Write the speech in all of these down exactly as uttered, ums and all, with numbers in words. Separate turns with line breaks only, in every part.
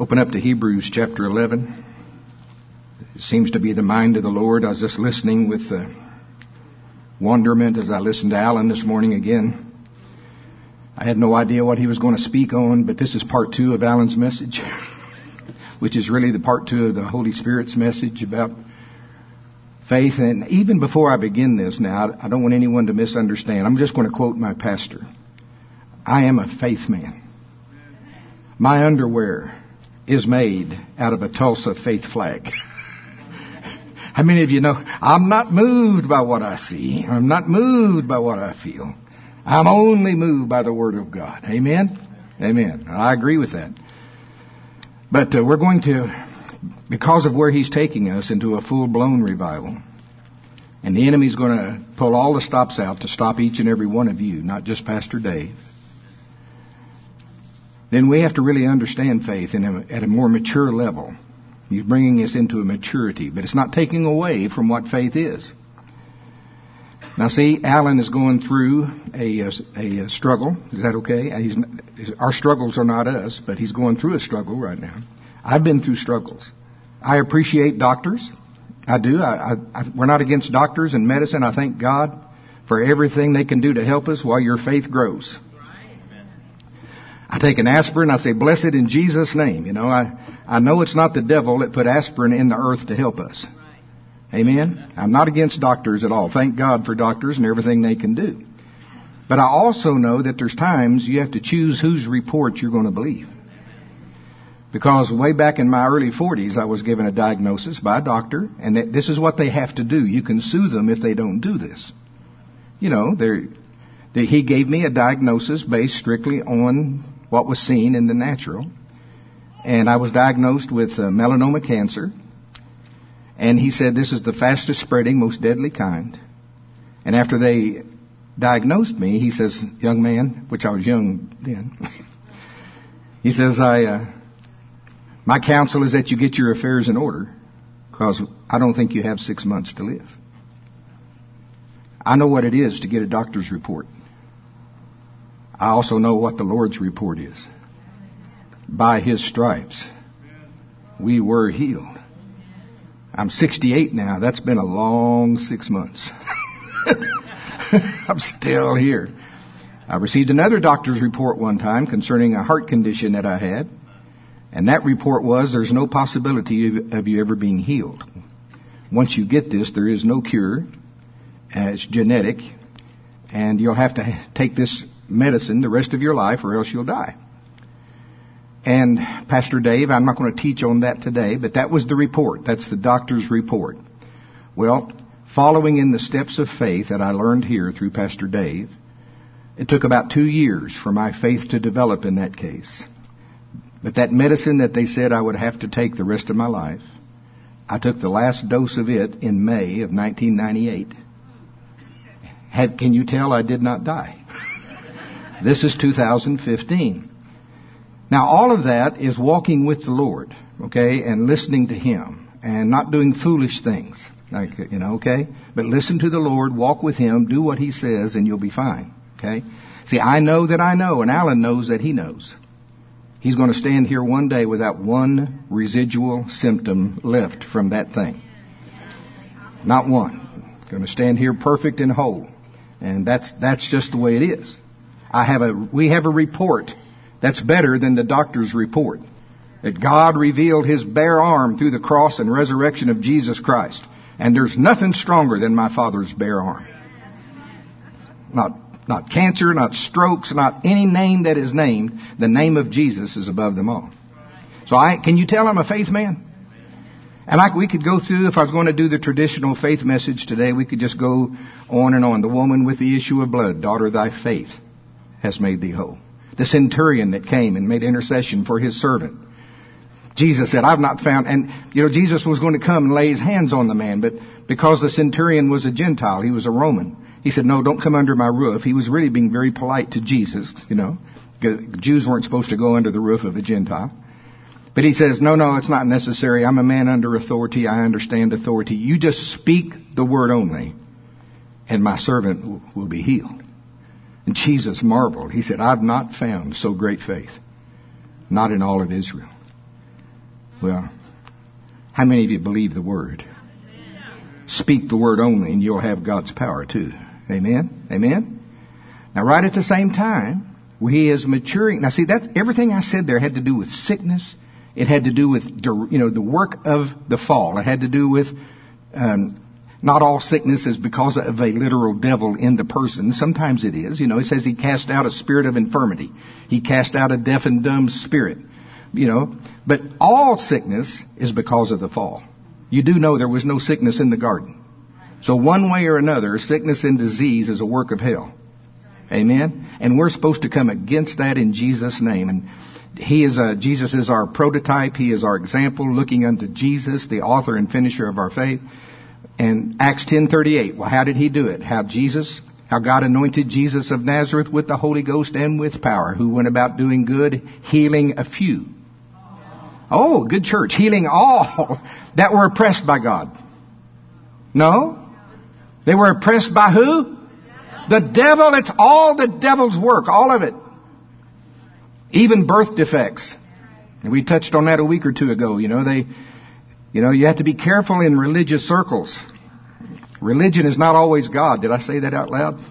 Open up to Hebrews chapter eleven. It seems to be the mind of the Lord. I was just listening with uh, wonderment as I listened to Alan this morning again. I had no idea what he was going to speak on, but this is part two of Alan's message, which is really the part two of the Holy Spirit's message about faith. And even before I begin this now, I don't want anyone to misunderstand. I'm just going to quote my pastor. I am a faith man. My underwear is made out of a Tulsa faith flag. How many of you know I'm not moved by what I see? I'm not moved by what I feel. I'm only moved by the Word of God. Amen? Amen. I agree with that. But uh, we're going to, because of where He's taking us, into a full-blown revival. And the enemy's going to pull all the stops out to stop each and every one of you, not just Pastor Dave. Then we have to really understand faith in a, at a more mature level. He's bringing us into a maturity, but it's not taking away from what faith is. Now, see, Alan is going through a, a, a struggle. Is that okay? He's, our struggles are not us, but he's going through a struggle right now. I've been through struggles. I appreciate doctors. I do. I, I, we're not against doctors and medicine. I thank God for everything they can do to help us while your faith grows. I take an aspirin, I say, bless it in Jesus' name. You know, I, I know it's not the devil that put aspirin in the earth to help us. Amen? I'm not against doctors at all. Thank God for doctors and everything they can do. But I also know that there's times you have to choose whose report you're going to believe. Because way back in my early forties, I was given a diagnosis by a doctor, and that this is what they have to do. You can sue them if they don't do this. You know, they're, they, he gave me a diagnosis based strictly on what was seen in the natural. And I was diagnosed with uh, melanoma cancer. And he said, this is the fastest spreading, most deadly kind. And after they diagnosed me, he says, young man, which I was young then, he says, I, uh, my counsel is that you get your affairs in order, because I don't think you have six months to live. I know what it is to get a doctor's report. I also know what the Lord's report is. By His stripes, we were healed. I'm sixty-eight now. That's been a long six months. I'm still here. I received another doctor's report one time concerning a heart condition that I had. And that report was, there's no possibility of you ever being healed. Once you get this, there is no cure. Uh, it's genetic. And you'll have to take this medicine the rest of your life or else you'll die. And Pastor Dave, I'm not going to teach on that today, but that was the report. That's the doctor's report. Well, following in the steps of faith that I learned here through Pastor Dave, it took about two years for my faith to develop in that case. But that medicine that they said I would have to take the rest of my life, I took the last dose of it in May of nineteen ninety-eight. Had, can you tell I did not die? This is two thousand fifteen. Now, all of that is walking with the Lord, okay, and listening to Him, and not doing foolish things, like, you know, okay? But listen to the Lord, walk with Him, do what He says, and you'll be fine, okay? See, I know that I know, and Alan knows that he knows. He's going to stand here one day without one residual symptom left from that thing. Not one. Going to stand here perfect and whole. And that's that's just the way it is. I have a we have a report that's better than the doctor's report. That God revealed His bare arm through the cross and resurrection of Jesus Christ. And there's nothing stronger than my Father's bare arm. Not not cancer, not strokes, not any name that is named. The name of Jesus is above them all. So I can you tell I'm a faith man? And like we could go through, if I was going to do the traditional faith message today, we could just go on and on. The woman with the issue of blood, daughter, thy faith has made thee whole. The centurion that came and made intercession for his servant. Jesus said, I've not found, and you know, Jesus was going to come and lay His hands on the man, but because the centurion was a Gentile, he was a Roman, he said, no, don't come under my roof. He was really being very polite to Jesus, you know. Jews weren't supposed to go under the roof of a Gentile. But he says, no, no, it's not necessary. I'm a man under authority. I understand authority. You just speak the word only, and my servant will be healed. And Jesus marveled. He said, I've not found so great faith, not in all of Israel. Well, how many of you believe the Word? Speak the Word only and you'll have God's power too. Amen? Amen? Now right at the same time, He is maturing. Now see, that's everything I said there had to do with sickness. It had to do with, you know, the work of the fall. It had to do with, um, not all sickness is because of a literal devil in the person. Sometimes it is. You know, it says He cast out a spirit of infirmity. He cast out a deaf and dumb spirit. You know, but all sickness is because of the fall. You do know there was no sickness in the garden. So one way or another, sickness and disease is a work of hell. Amen? And we're supposed to come against that in Jesus' name. And He is a, Jesus is our prototype. He is our example, looking unto Jesus, the author and finisher of our faith. And Acts ten thirty-eight, well, how did He do it? How Jesus, how God anointed Jesus of Nazareth with the Holy Ghost and with power, who went about doing good, healing a few. Oh, good church. Healing all that were oppressed by God. No? They were oppressed by who? The devil. It's all the devil's work. All of it. Even birth defects. And we touched on that a week or two ago. You know, they, you know, you have to be careful in religious circles. Religion is not always God. Did I say that out loud?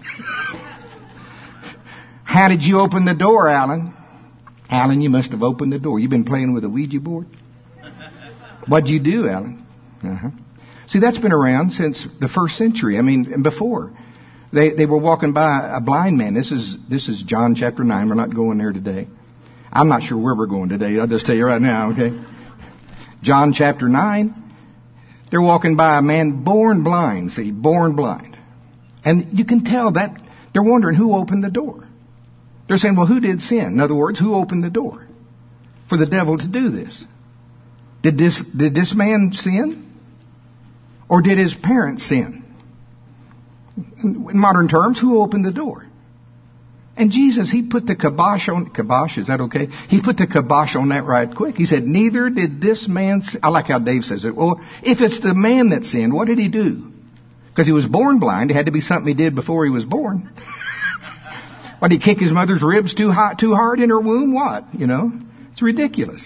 How did you open the door, Alan? Alan, you must have opened the door. You've been playing with a Ouija board? What'd you do, Alan? Uh-huh. See, that's been around since the first century. I mean, and before. They they were walking by a blind man. This is this is John chapter nine. We're not going there today. I'm not sure where we're going today. I'll just tell you right now, okay? John chapter nine. They're walking by a man born blind. See, born blind. And you can tell that they're wondering who opened the door. They're saying, well, who did sin? In other words, who opened the door for the devil to do this? Did this, did this man sin? Or did his parents sin? In modern terms, who opened the door? And Jesus, He put the kibosh on, kibosh, is that okay? He put the kibosh on that right quick. He said, neither did this man sin. I like how Dave says it. Well, if it's the man that sinned, what did he do? Because he was born blind. It had to be something he did before he was born. What, did he kick his mother's ribs too hot, too hard in her womb? What? You know, it's ridiculous.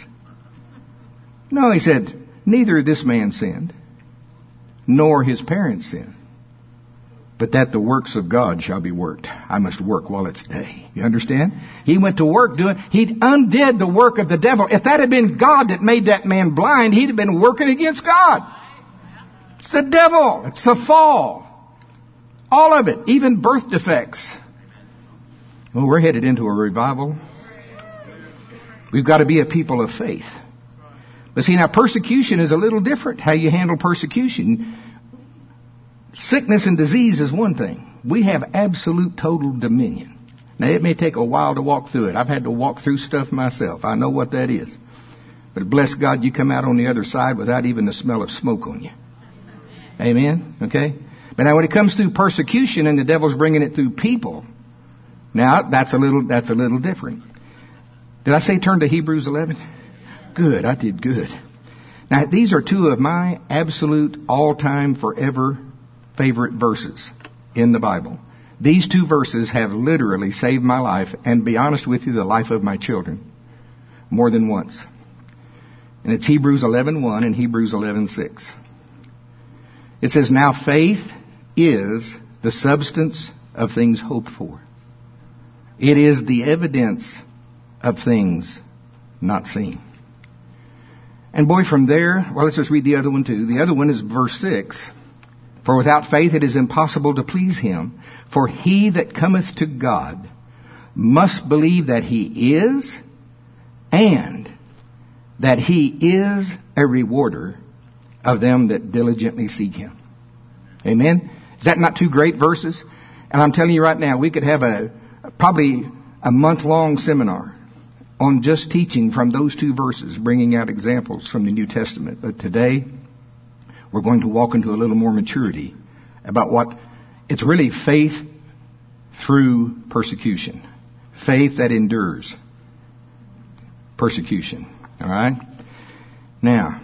No, He said, neither this man sinned, nor his parents sinned, but that the works of God shall be worked. I must work while it's day. You understand? He went to work doing, He undid the work of the devil. If that had been God that made that man blind, he'd have been working against God. It's the devil. It's the fall. All of it. Even birth defects. Well, we're headed into a revival. We've got to be a people of faith. But see, now persecution is a little different. How you handle persecution. Sickness and disease is one thing. We have absolute total dominion. Now, it may take a while to walk through it. I've had to walk through stuff myself. I know what that is. But bless God, you come out on the other side without even the smell of smoke on you. Amen? Okay? But now when it comes through persecution and the devil's bringing it through people, now that's a little, that's a little different. Did I say turn to Hebrews eleven? Good, I did good. Now these are two of my absolute all-time forever favorite verses in the Bible. These two verses have literally saved my life and, be honest with you, the life of my children more than once. And it's Hebrews eleven one and Hebrews eleven six. It says, now faith is the substance of things hoped for. It is the evidence of things not seen. And boy, from there, well, let's just read the other one too. The other one is verse six. For without faith it is impossible to please Him. For he that cometh to God must believe that He is, and that He is a rewarder of them that diligently seek Him. Amen? Is that not two great verses? And I'm telling you right now, we could have a probably a month-long seminar on just teaching from those two verses, bringing out examples from the New Testament. But today, we're going to walk into a little more maturity about what it's really faith through persecution. Faith that endures persecution. All right? Now,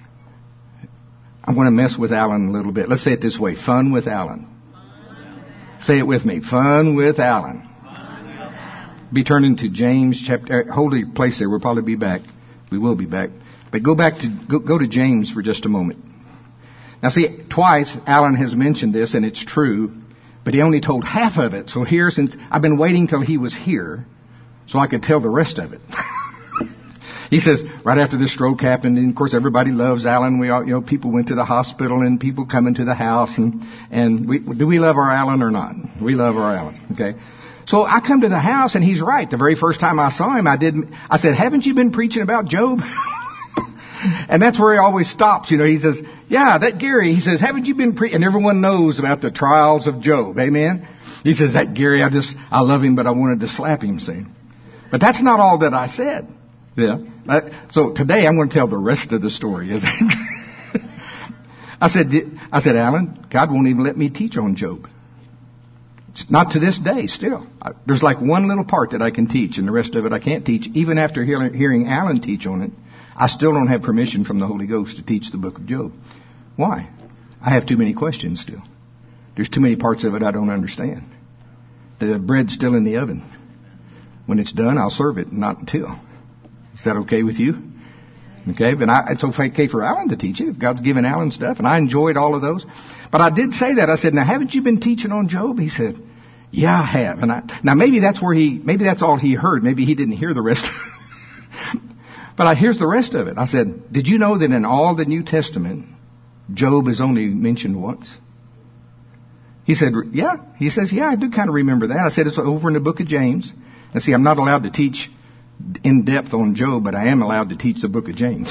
I want to mess with Alan a little bit. Let's say it this way. Fun with Alan. Say it with me. Fun with Alan. Be turning to James chapter, hold your place there, we'll probably be back. We will be back. But go back to, go, go to James for just a moment. Now see, twice Alan has mentioned this, and it's true, but he only told half of it. So here, since I've been waiting till he was here, so I could tell the rest of it. He says, right after the stroke happened, and of course everybody loves Alan. We all, you know, people went to the hospital and people come into the house, and, and we, do we love our Alan or not? We love our Alan, okay? So I come to the house and he's right. The very first time I saw him, I did, I said, haven't you been preaching about Job? And that's where he always stops, you know. He says, yeah, that Gary, he says, haven't you been preaching? And everyone knows about the trials of Job, amen? He says, that Gary, I just, I love him, but I wanted to slap him, see? But that's not all that I said. Yeah. So today I'm going to tell the rest of the story. I said, I said, Alan, God won't even let me teach on Job. Not to this day, still. There's like one little part that I can teach, and the rest of it I can't teach. Even after hearing Alan teach on it, I still don't have permission from the Holy Ghost to teach the book of Job. Why? I have too many questions still. There's too many parts of it I don't understand. The bread's still in the oven. When it's done, I'll serve it, not until. Is that okay with you? Okay, but I, it's okay for Alan to teach it if God's given Alan stuff, and I enjoyed all of those. But I did say that. I said, now, haven't you been teaching on Job? He said, yeah, I have. And I, now maybe that's where he, maybe that's all he heard. Maybe he didn't hear the rest. But I, here's the rest of it. I said, did you know that in all the New Testament, Job is only mentioned once? He said, yeah. He says, yeah, I do kind of remember that. I said, it's over in the book of James. And see, I'm not allowed to teach in depth on Job, but I am allowed to teach the book of James.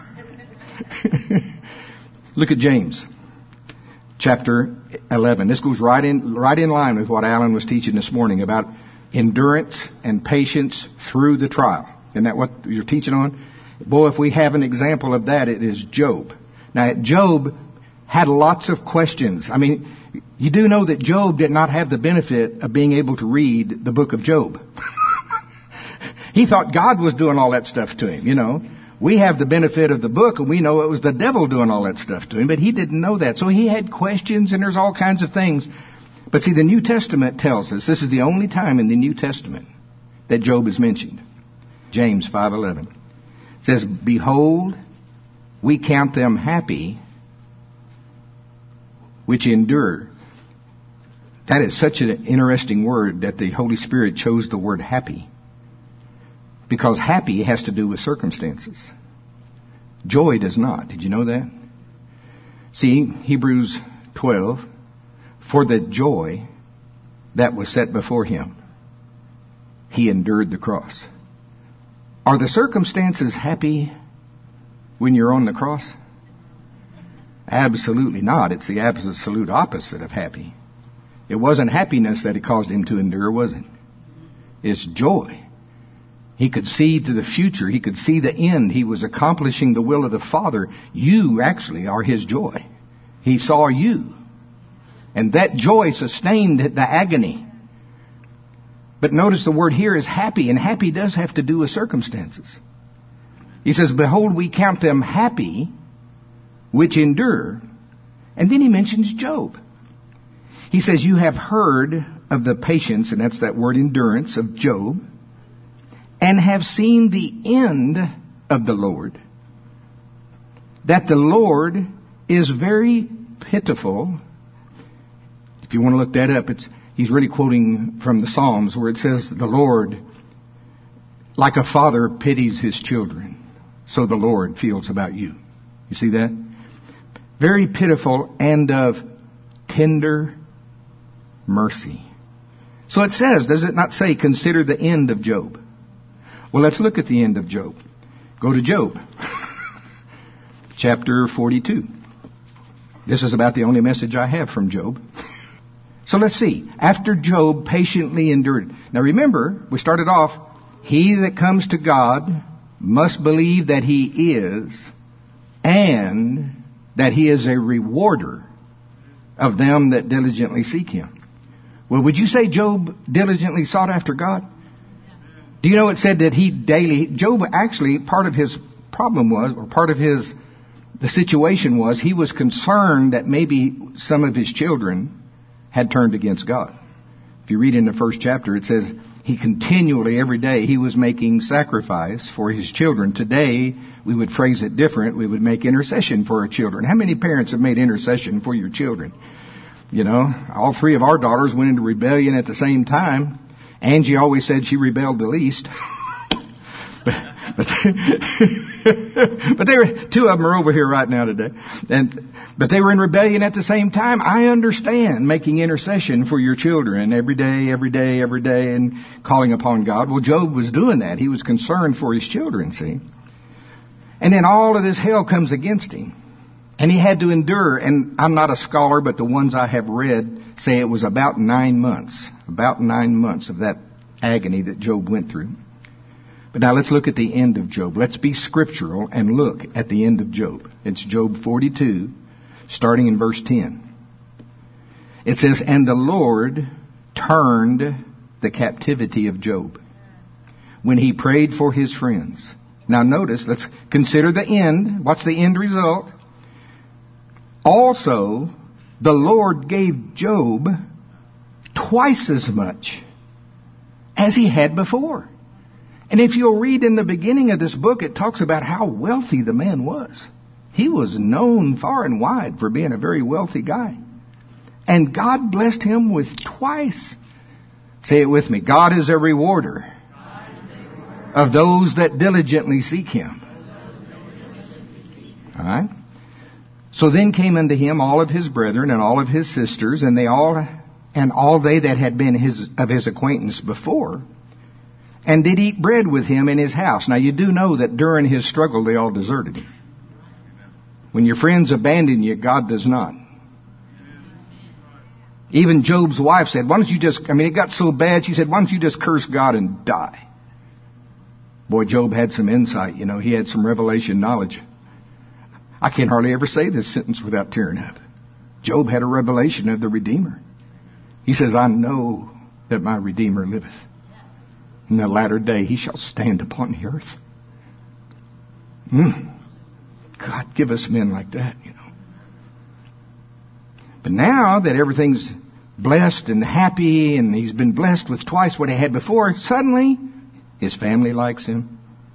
Look at James, chapter eleven. This goes right in, right in line with what Alan was teaching this morning about endurance and patience through the trial. Isn't that what you're teaching on? Boy, if we have an example of that, it is Job. Now, Job had lots of questions. I mean, you do know that Job did not have the benefit of being able to read the book of Job. He thought God was doing all that stuff to him, you know. We have the benefit of the book, and we know it was the devil doing all that stuff to him, but he didn't know that. So he had questions, and there's all kinds of things. But see, the New Testament tells us, this is the only time in the New Testament that Job is mentioned. James five eleven. It says, behold, we count them happy which endure. That is such an interesting word that the Holy Spirit chose the word happy. Because happy has to do with circumstances. Joy does not. Did you know that? See, Hebrews twelve, for the joy that was set before him, he endured the cross. Are the circumstances happy when you're on the cross? Absolutely not. It's the absolute opposite of happy. It wasn't happiness that it caused him to endure, was it? It's joy. He could see to the future. He could see the end. He was accomplishing the will of the Father. You actually are his joy. He saw you. And that joy sustained the agony. But notice the word here is happy, and happy does have to do with circumstances. He says, behold, we count them happy which endure. And then he mentions Job. He says, you have heard of the patience, and that's that word endurance, of Job, and have seen the end of the Lord, that the Lord is very pitiful. If you want to look that up, it's he's really quoting from the Psalms where it says, the Lord, like a father pities his children, so the Lord feels about you. You see that? Very pitiful and of tender mercy. So it says, does it not say, consider the end of Job? Well, let's look at the end of Job. Go to Job, chapter forty-two. This is about the only message I have from Job. So let's see. After Job patiently endured. Now remember, we started off, he that comes to God must believe that he is, and that he is a rewarder of them that diligently seek him. Well, would you say Job diligently sought after God? Do you know it said that he daily, Job actually, part of his problem was, or part of his, the situation was, he was concerned that maybe some of his children had turned against God. If you read in the first chapter, it says he continually, every day, he was making sacrifice for his children. Today, we would phrase it different. We would make intercession for our children. How many parents have made intercession for your children? You know, all three of our daughters went into rebellion at the same time. Angie always said she rebelled the least. but, but, but they were, two of them are over here right now today. And, but they were in rebellion at the same time. I understand making intercession for your children every day, every day, every day, and calling upon God. Well, Job was doing that. He was concerned for his children, see. And then all of this hell comes against him. And he had to endure, and I'm not a scholar, but the ones I have read say it was about nine months, about nine months of that agony that Job went through. But now let's look at the end of Job. Let's be scriptural and look at the end of Job. It's Job forty-two, starting in verse ten. It says, "And the Lord turned the captivity of Job when he prayed for his friends." Now notice, let's consider the end. What's the end result? "Also, the Lord gave Job twice as much as he had before." And if you'll read in the beginning of this book, it talks about how wealthy the man was. He was known far and wide for being a very wealthy guy. And God blessed him with twice. Say it with me. God is a rewarder of those that diligently seek him. All right. So then came unto him all of his brethren and all of his sisters, and they all and all they that had been his of his acquaintance before, and did eat bread with him in his house. Now you do know that during his struggle they all deserted him. When your friends abandon you, God does not. Even Job's wife said, "Why don't you just?" I mean, it got so bad. She said, "Why don't you just curse God and die?" Boy, Job had some insight. You know, he had some revelation knowledge. I can hardly ever say this sentence without tearing up. Job had a revelation of the Redeemer. He says, "I know that my Redeemer liveth. In the latter day he shall stand upon the earth." Mm. God, give us men like that, you know. But now that everything's blessed and happy, and he's been blessed with twice what he had before, suddenly his family likes him.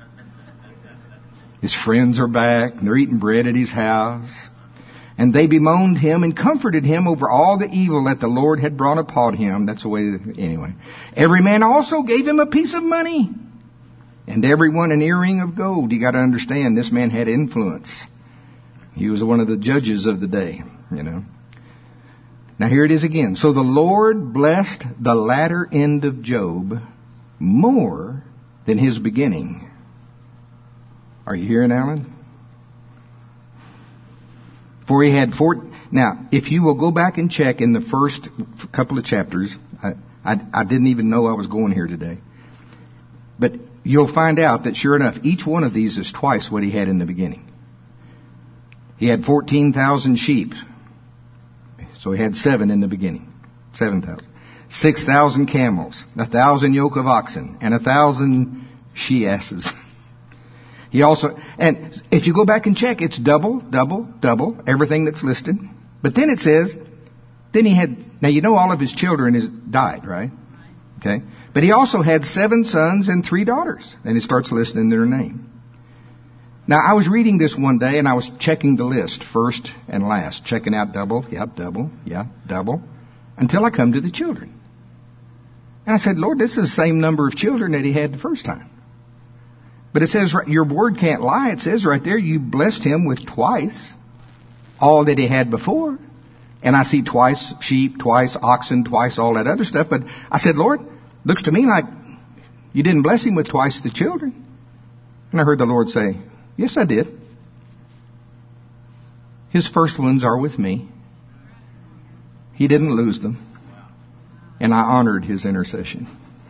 His friends are back, and they're eating bread at his house. And they bemoaned him and comforted him over all the evil that the Lord had brought upon him. That's the way, that, anyway. Every man also gave him a piece of money, and everyone an earring of gold. You got to understand, this man had influence. He was one of the judges of the day, you know. Now here it is again. "So the Lord blessed the latter end of Job more than his beginning." Are you hearing, Alan? "For he had four." Now, if you will go back and check in the first couple of chapters, I, I, I didn't even know I was going here today. But you'll find out that sure enough, each one of these is twice what he had in the beginning. He had fourteen thousand sheep. So he had seven in the beginning. seven thousand. six thousand camels, a thousand yoke of oxen, and a thousand she-asses. He also, and if you go back and check, it's double, double, double, everything that's listed. But then it says, then he had, now you know all of his children is died, right? Okay. But he also had seven sons and three daughters. And he starts listing their name. Now I was reading this one day and I was checking the list, first and last, checking out double, yeah, double, yeah, double, until I come to the children. And I said, "Lord, this is the same number of children that he had the first time." But it says, your word can't lie. It says right there, you blessed him with twice all that he had before. And I see twice sheep, twice oxen, twice all that other stuff. But I said, "Lord, looks to me like you didn't bless him with twice the children." And I heard the Lord say, "Yes, I did. His first ones are with me. He didn't lose them. And I honored his intercession."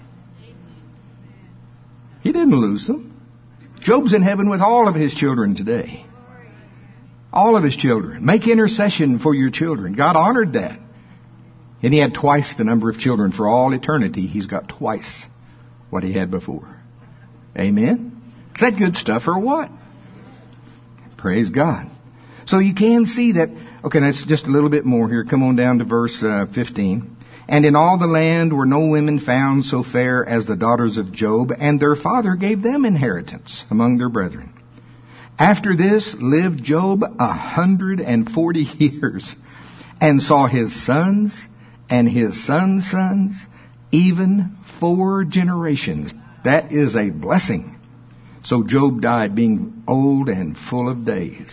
He didn't lose them. Job's in heaven with all of his children today. All of his children. Make intercession for your children. God honored that. And he had twice the number of children. For all eternity, he's got twice what he had before. Amen? Is that good stuff or what? Praise God. So you can see that. Okay, that's just a little bit more here. Come on down to verse uh, fifteen. And in all the land were no women found so fair as the daughters of Job, and their father gave them inheritance among their brethren. After this lived Job a hundred and forty years, and saw his sons and his sons' sons, even four generations. That is a blessing. So Job died being old and full of days.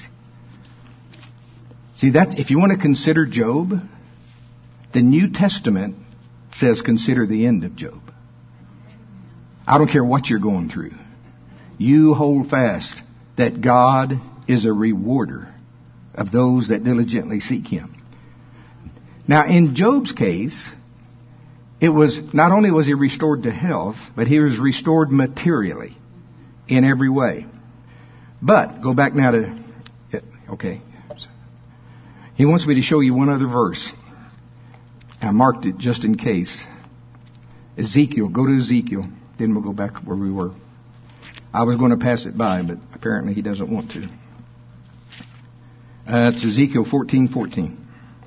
See, that if you want to consider Job, the New Testament says consider the end of Job. I don't care what you're going through. You hold fast that God is a rewarder of those that diligently seek Him. Now, in Job's case, it was not only was he restored to health, but he was restored materially in every way. But, go back now to, okay. He wants me to show you one other verse. I marked it just in case. Ezekiel. Go to Ezekiel. Then we'll go back where we were. I was going to pass it by, but apparently he doesn't want to. Uh, it's Ezekiel fourteen fourteen.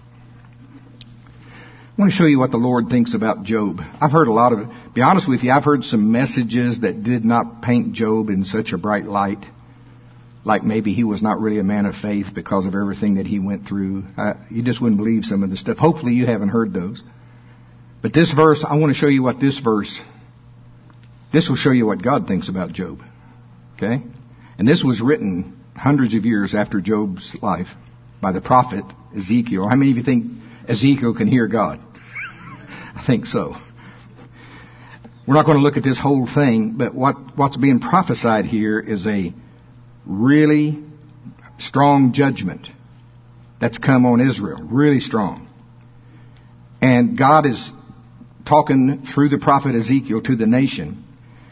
I want to show you what the Lord thinks about Job. I've heard a lot of, be honest with you, I've heard some messages that did not paint Job in such a bright light. Like maybe he was not really a man of faith because of everything that he went through. Uh, you just wouldn't believe some of the stuff. Hopefully you haven't heard those. But this verse, I want to show you what this verse, this will show you what God thinks about Job. Okay? And this was written hundreds of years after Job's life by the prophet Ezekiel. How many of you think Ezekiel can hear God? I think so. We're not going to look at this whole thing, but what, what's being prophesied here is a really strong judgment that's come on Israel. Really strong. And God is talking through the prophet Ezekiel to the nation.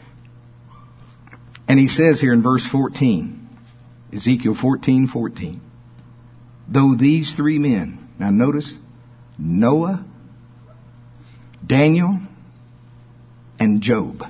And he says here in verse fourteen, Ezekiel fourteen fourteen, though these three men, now notice, Noah, Daniel, and Job.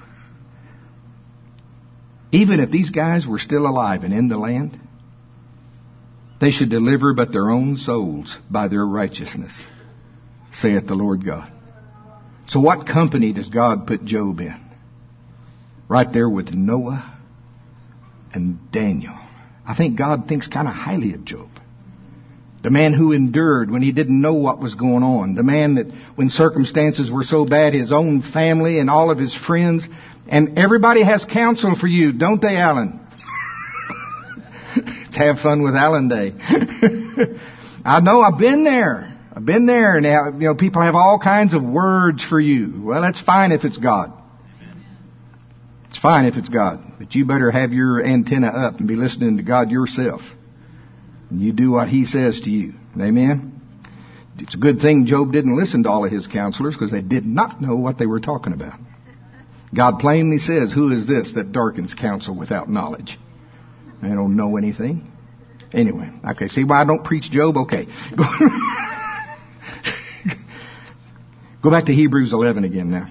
Even if these guys were still alive and in the land, they should deliver but their own souls by their righteousness, saith the Lord God. So what company does God put Job in? Right there with Noah and Daniel. I think God thinks kind of highly of Job. The man who endured when he didn't know what was going on. The man that when circumstances were so bad, his own family and all of his friends. And everybody has counsel for you, don't they, Alan? Let's have fun with Alan Day. I know, I've been there. I've been there. And you know, people have all kinds of words for you. Well, that's fine if it's God. It's fine if it's God. But you better have your antenna up and be listening to God yourself. And you do what He says to you. Amen? It's a good thing Job didn't listen to all of his counselors because they did not know what they were talking about. God plainly says, who is this that darkens counsel without knowledge? They don't know anything. Anyway, okay, see why I don't preach Job? Okay. Go, Go back to Hebrews eleven again now.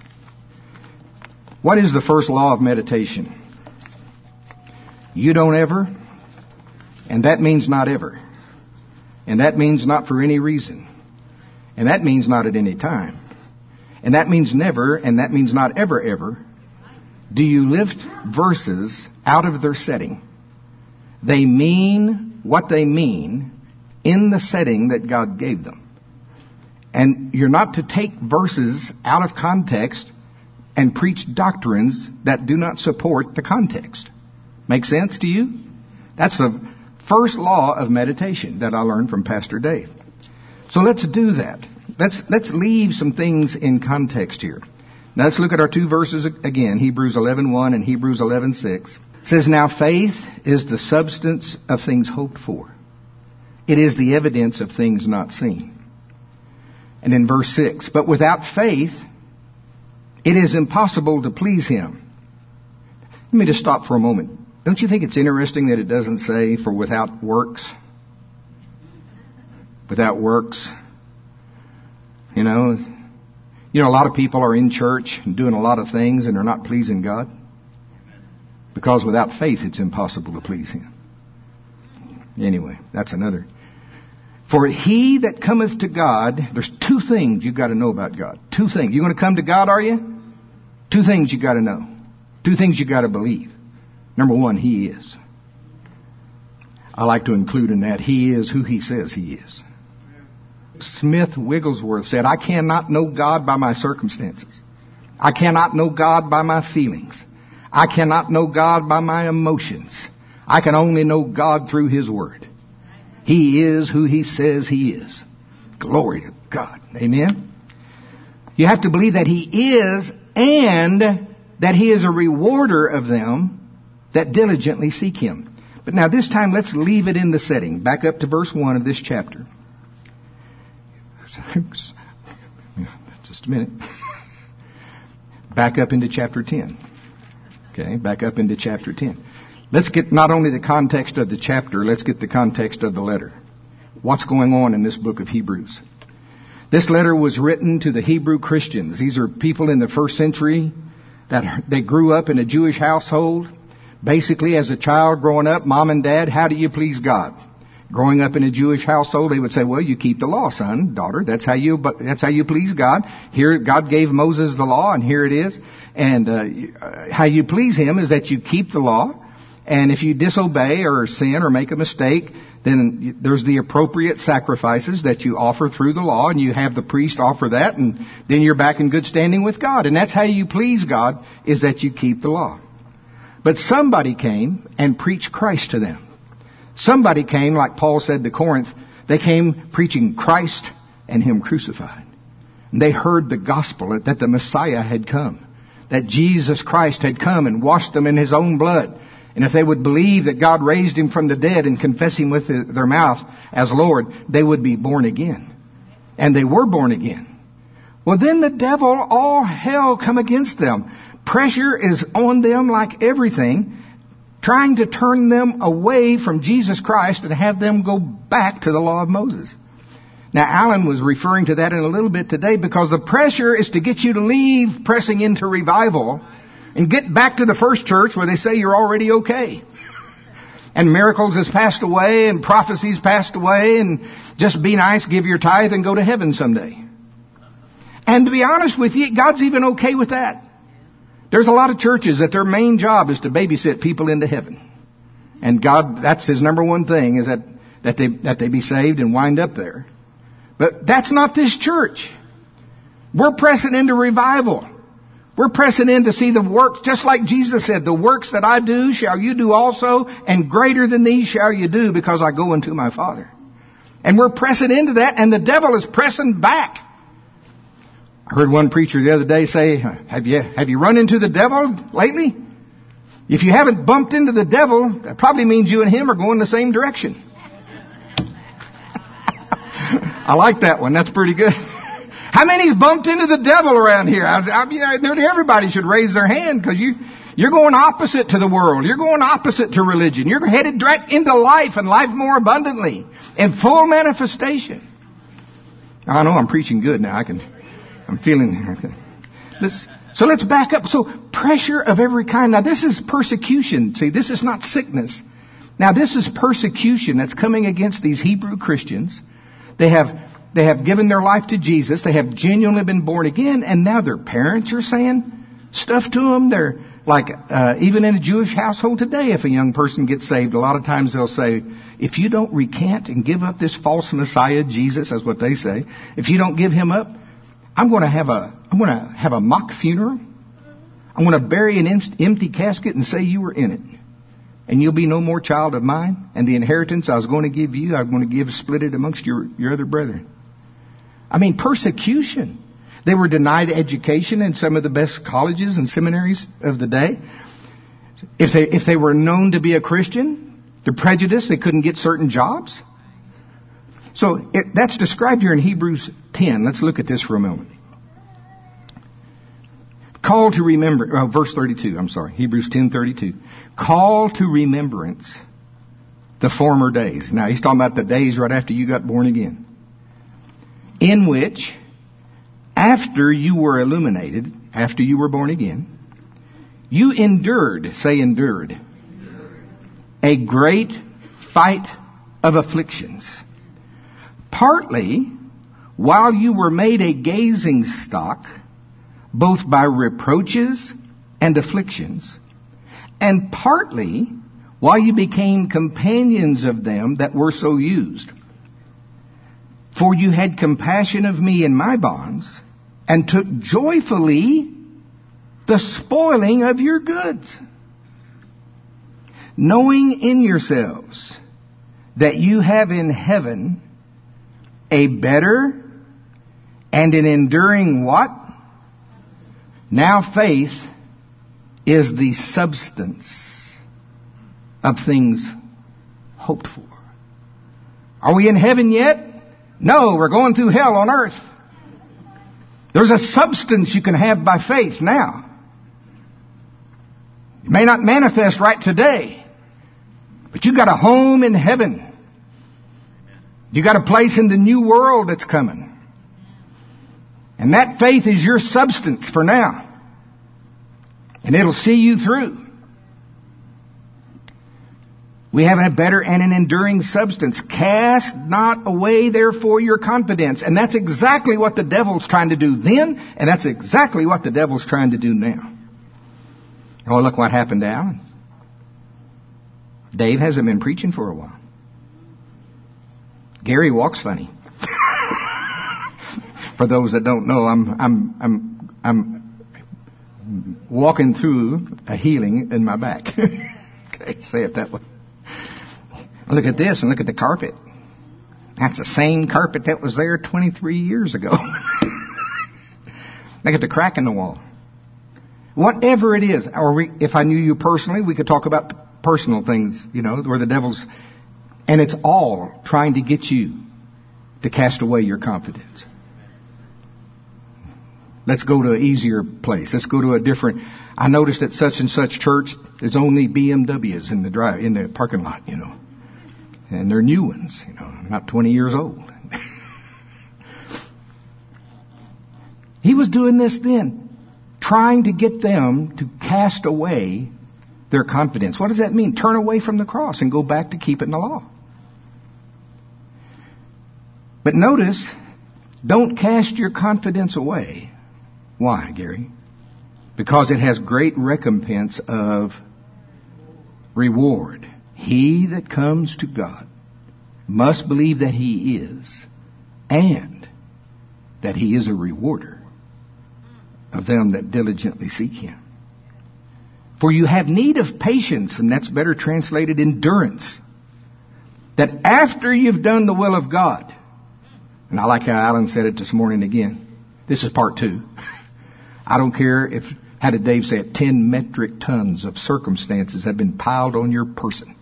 What is the first law of meditation? You don't ever, and that means not ever. And that means not for any reason. And that means not at any time. And that means never, and that means not ever, ever, do you lift verses out of their setting. They mean what they mean in the setting that God gave them. And you're not to take verses out of context and preach doctrines that do not support the context. Make sense to you? That's the first law of meditation that I learned from Pastor Dave. So let's do that. Let's let's leave some things in context here. Now let's look at our two verses again, Hebrews eleven one and Hebrews eleven six. It says, now faith is the substance of things hoped for. It is the evidence of things not seen. And in verse six, but without faith, it is impossible to please Him. Let me just stop for a moment. Don't you think it's interesting that it doesn't say for without works? Without works. You know, you know, a lot of people are in church and doing a lot of things and they're not pleasing God. Because without faith, it's impossible to please Him. Anyway, that's another. For he that cometh to God, there's two things you've got to know about God. Two things. You're going to come to God, are you? Two things you've got to know. Two things you've got to believe. Number one, He is. I like to include in that, He is who He says He is. Smith Wigglesworth said, I cannot know God by my circumstances. I cannot know God by my feelings. I cannot know God by my emotions. I can only know God through His Word. He is who He says He is. Glory to God. Amen. You have to believe that He is, and that He is a rewarder of them that diligently seek Him. But now this time let's leave it in the setting. Back up to verse one of this chapter. Just a minute. Back up into chapter ten. Okay, back up into chapter ten. Let's get not only the context of the chapter, let's get the context of the letter. What's going on in this book of Hebrews? This letter was written to the Hebrew Christians. These are people in the first century that they grew up in a Jewish household. Basically, as a child growing up, mom and dad, how do you please God? Growing up in a Jewish household, they would say, well, you keep the law, son, daughter. That's how you, that's how you please God. Here, God gave Moses the law, and here it is. And uh, how you please Him is that you keep the law. And if you disobey or sin or make a mistake, then there's the appropriate sacrifices that you offer through the law, and you have the priest offer that, and then you're back in good standing with God. And that's how you please God, is that you keep the law. But somebody came and preached Christ to them. Somebody came, like Paul said to Corinth, they came preaching Christ and Him crucified. And they heard the gospel that the Messiah had come, that Jesus Christ had come and washed them in His own blood. And if they would believe that God raised Him from the dead and confess Him with their mouth as Lord, they would be born again. And they were born again. Well, then the devil, all hell come against them. Pressure is on them like everything, trying to turn them away from Jesus Christ and have them go back to the law of Moses. Now, Alan was referring to that in a little bit today, because the pressure is to get you to leave pressing into revival and get back to the first church where they say you're already okay. And miracles has passed away and prophecies passed away, and just be nice, give your tithe, and go to heaven someday. And to be honest with you, God's even okay with that. There's a lot of churches that their main job is to babysit people into heaven. And God, that's His number one thing, is that, that they, that they be saved and wind up there. But that's not this church. We're pressing into revival. We're pressing in to see the works, just like Jesus said, the works that I do shall you do also, and greater than these shall you do, because I go unto my Father. And we're pressing into that, and the devil is pressing back. I heard one preacher the other day say, have you, have you run into the devil lately? If you haven't bumped into the devil, that probably means you and him are going the same direction. I like that one. That's pretty good. How many's bumped into the devil around here? I was, I mean, everybody should raise their hand, because you, you're going opposite to the world. You're going opposite to religion. You're headed direct into life, and life more abundantly, in full manifestation. I know I'm preaching good now. I can, I'm feeling. This, so let's back up. So pressure of every kind. Now this is persecution. See, this is not sickness. Now this is persecution that's coming against these Hebrew Christians. They have. They have given their life to Jesus. They have genuinely been born again. And now their parents are saying stuff to them. They're like, uh, even in a Jewish household today, if a young person gets saved, a lot of times they'll say, if you don't recant and give up this false Messiah, Jesus, that's what they say. If you don't give Him up, I'm going to have a, I'm going to have a mock funeral. I'm going to bury an empty casket and say you were in it. And you'll be no more child of mine. And the inheritance I was going to give you, I'm going to give, split it amongst your, your other brethren. I mean, persecution. They were denied education in some of the best colleges and seminaries of the day. If they, if they were known to be a Christian, they're prejudiced, they couldn't get certain jobs. So it, that's described here in Hebrews ten. Let's look at this for a moment. Call to remember, uh, verse thirty-two, I'm sorry, Hebrews ten thirty-two. Call to remembrance the former days. Now he's talking about the days right after you got born again. In which, after you were illuminated, after you were born again, you endured, say endured, endured. A great fight of afflictions. partly while you were made a gazing stock, both by reproaches and afflictions, and partly while you became companions of them that were so used. For you had compassion of me in my bonds, and took joyfully the spoiling of your goods, knowing in yourselves that you have in heaven a better and an enduring what? Now faith is the substance of things hoped for. Are we in heaven yet? No, we're going through hell on earth. There's a substance you can have by faith now. It may not manifest right today, but you got a home in heaven. You got a place in the new world that's coming. And that faith is your substance for now. And it'll see you through. We have a better and an enduring substance. Cast not away, therefore, your confidence. And that's exactly what the devil's trying to do then, and that's exactly what the devil's trying to do now. Oh, look what happened to Alan. Dave hasn't been preaching for a while. Gary walks funny. For those that don't know, I'm I'm I'm I'm walking through a healing in my back. Okay, say it that way. Look at this and look at the carpet. That's the same carpet that was there twenty-three years ago. Look at the crack in the wall. Whatever it is, or we, if I knew you personally, we could talk about personal things, you know, where the devil's, and it's all trying to get you to cast away your confidence. Let's go to an easier place. Let's go to a different. I noticed at such and such church, there's only B M Ws in the drive in the parking lot, you know, and they're new ones, you know, not twenty years old. He was doing this then, trying to get them to cast away their confidence. What does that mean? Turn away from the cross and go back to keeping the law. But notice, don't cast your confidence away. Why, Gary? Because it has great recompense of reward. He that comes to God must believe that He is, and that He is a rewarder of them that diligently seek Him. For you have need of patience, and that's better translated endurance, that after you've done the will of God, and I like how Alan said it this morning again. This is part two. I don't care if, how did Dave say it, ten metric tons of circumstances have been piled on your person.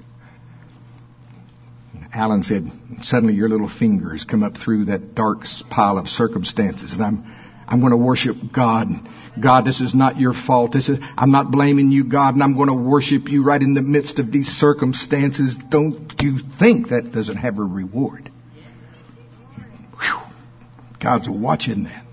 Alan said, suddenly your little fingers come up through that dark pile of circumstances, and I'm I'm going to worship God. God, this is not your fault. This is, I'm not blaming you, God, and I'm going to worship you right in the midst of these circumstances. Don't you think that doesn't have a reward? Whew. God's watching that.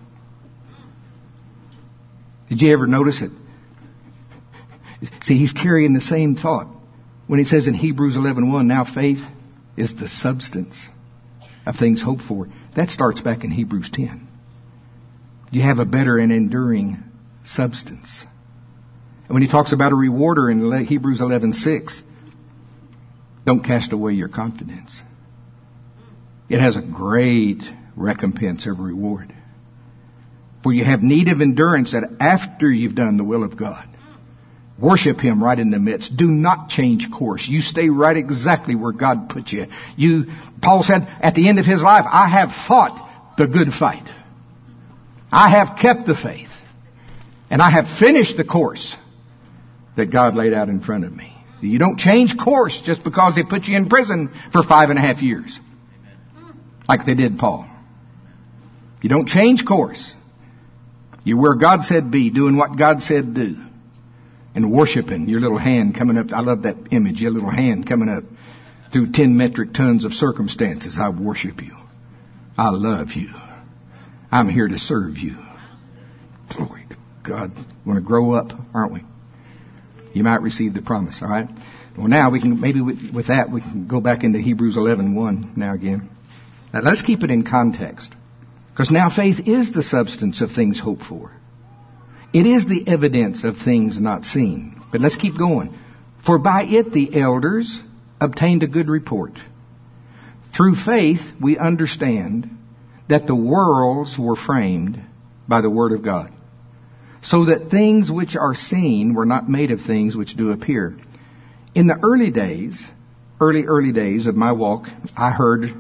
Did you ever notice it? See, he's carrying the same thought. When he says in Hebrews eleven one, now faith is the substance of things hoped for. That starts back in Hebrews ten. You have a better and enduring substance. And when he talks about a rewarder in Hebrews eleven six, don't cast away your confidence. It has a great recompense of reward. For you have need of endurance that after you've done the will of God, worship Him right in the midst. Do not change course. You stay right exactly where God put you. You, Paul said at the end of his life, I have fought the good fight. I have kept the faith. And I have finished the course that God laid out in front of me. You don't change course just because they put you in prison for five and a half years. Like they did Paul. You don't change course. You're where God said be, doing what God said do. And worshiping, your little hand coming up. I love that image, your little hand coming up through ten metric tons of circumstances. I worship you. I love you. I'm here to serve you. Glory to God. We want to grow up, aren't we? You might receive the promise, all right? Well, now we can, maybe with, with that, we can go back into Hebrews eleven one now again. Now let's keep it in context. Because now faith is the substance of things hoped for. It is the evidence of things not seen. But let's keep going. For by it the elders obtained a good report. Through faith we understand that the worlds were framed by the word of God, so that things which are seen were not made of things which do appear. In the early days, early, early days of my walk, I heard,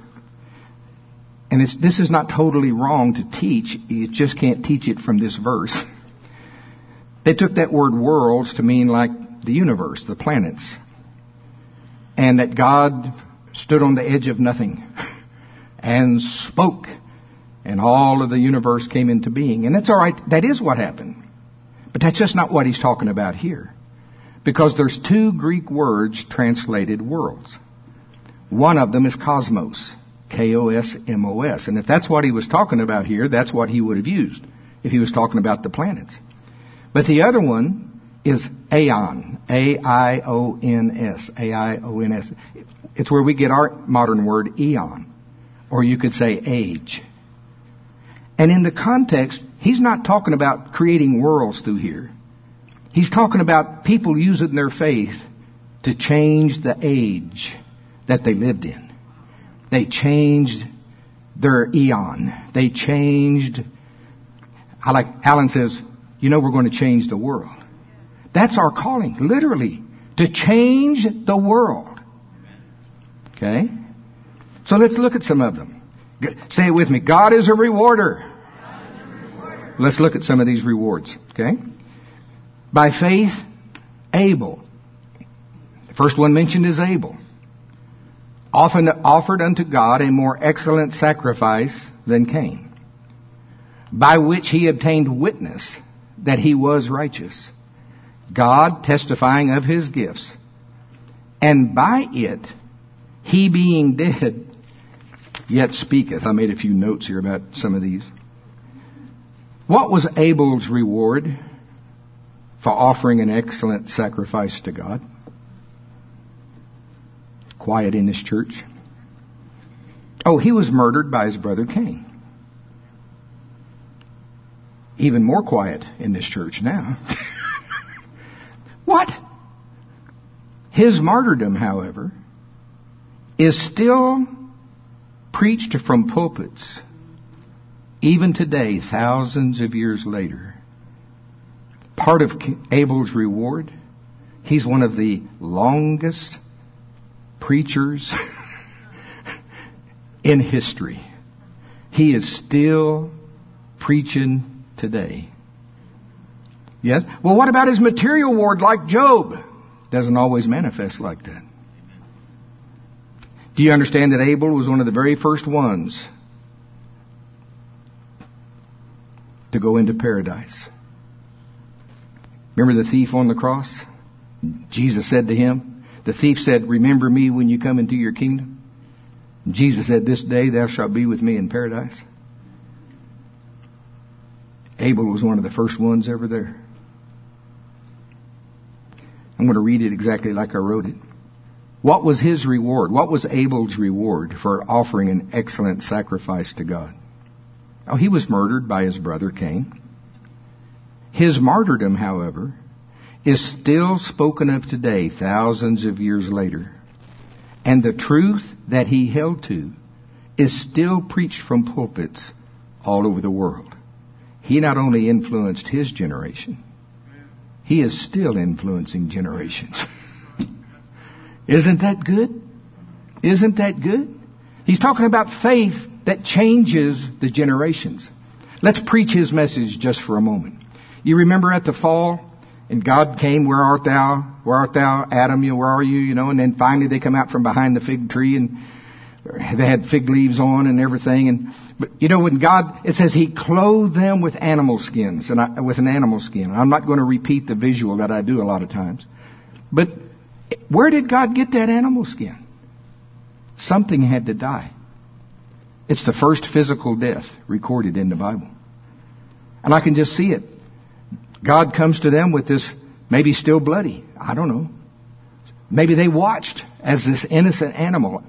and it's, this is not totally wrong to teach, you just can't teach it from this verse. They took that word worlds to mean like the universe, the planets, and that God stood on the edge of nothing and spoke, and all of the universe came into being. And that's all right. That is what happened. But that's just not what he's talking about here. Because there's two Greek words translated worlds. One of them is cosmos. K O S M O S. And if that's what he was talking about here, that's what he would have used if he was talking about the planets. But the other one is aeon. A I O N S. A I O N S. It's where we get our modern word eon. Or you could say age. And in the context, he's not talking about creating worlds through here. He's talking about people using their faith to change the age that they lived in. They changed their eon. They changed, I like, Alan says, you know, we're going to change the world. That's our calling, literally, to change the world. Okay? So let's look at some of them. Say it with me. God is a rewarder.
God is a rewarder.
Let's look at some of these rewards. Okay? By faith, Abel. The first one mentioned is Abel. Often offered unto God a more excellent sacrifice than Cain, by which he obtained witness that he was righteous, God testifying of his gifts. And by it, he being dead, yet speaketh. I made a few notes here about some of these. What was Abel's reward for offering an excellent sacrifice to God? Quiet in this church. Oh, he was murdered by his brother Cain. Even more quiet in this church now. What? His martyrdom, however, is still preached from pulpits, even today, thousands of years later. Part of Abel's reward, he's one of the longest preachers in history. He is still preaching today. Yes? Well, what about his material reward like Job? Doesn't always manifest like that. Do you understand that Abel was one of the very first ones to go into paradise? Remember the thief on the cross? Jesus said to him, the thief said, remember me when you come into your kingdom. And Jesus said, this day thou shalt be with me in paradise. Abel was one of the first ones ever there. I'm going to read it exactly like I wrote it. What was his reward? What was Abel's reward for offering an excellent sacrifice to God? Oh, he was murdered by his brother Cain. His martyrdom, however, is still spoken of today, thousands of years later. And the truth that he held to is still preached from pulpits all over the world. He not only influenced his generation, he is still influencing generations. Isn't that good? Isn't that good? He's talking about faith that changes the generations. Let's preach his message just for a moment. You remember at the fall, and God came, where art thou? Where art thou, Adam? You, where are you? You know, and then finally they come out from behind the fig tree, and they had fig leaves on and everything. And but you know, when God, it says He clothed them with animal skins, and I, with an animal skin. I'm not going to repeat the visual that I do a lot of times, but where did God get that animal skin? Something had to die. It's the first physical death recorded in the Bible. And I can just see it. God comes to them with this, maybe still bloody. I don't know. Maybe they watched as this innocent animal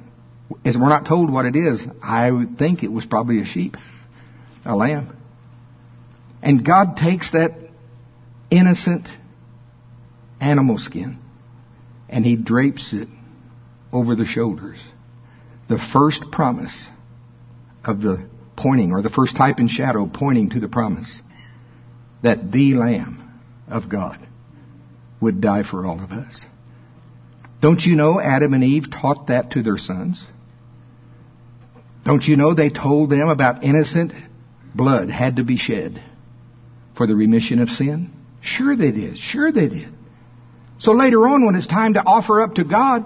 As we're not told what it is, I would think it was probably a sheep, a lamb. And God takes that innocent animal skin and He drapes it over the shoulders. The first promise of the pointing, or the first type and shadow pointing to the promise that the Lamb of God would die for all of us. Don't you know Adam and Eve taught that to their sons? Don't you know they told them about innocent blood had to be shed for the remission of sin? Sure they did. Sure they did. So later on, when it's time to offer up to God,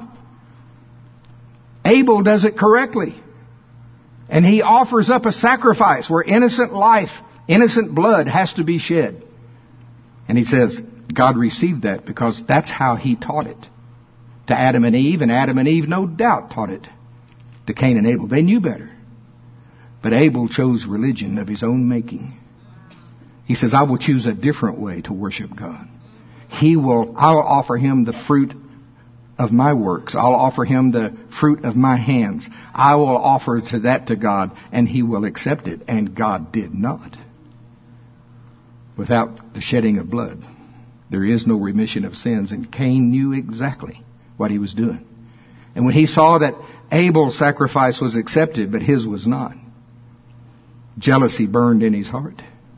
Abel does it correctly. And he offers up a sacrifice where innocent life, innocent blood has to be shed. And he says, God received that because that's how He taught it to Adam and Eve. And Adam and Eve, no doubt, taught it to Cain and Abel. They knew better. But Abel chose religion of his own making. He says, I will choose a different way to worship God. He will, I'll offer Him the fruit of my works. I'll offer Him the fruit of my hands. I will offer to that to God, and He will accept it. And God did not. Without the shedding of blood, there is no remission of sins. And Cain knew exactly what he was doing. And when he saw that Abel's sacrifice was accepted, but his was not, jealousy burned in his heart.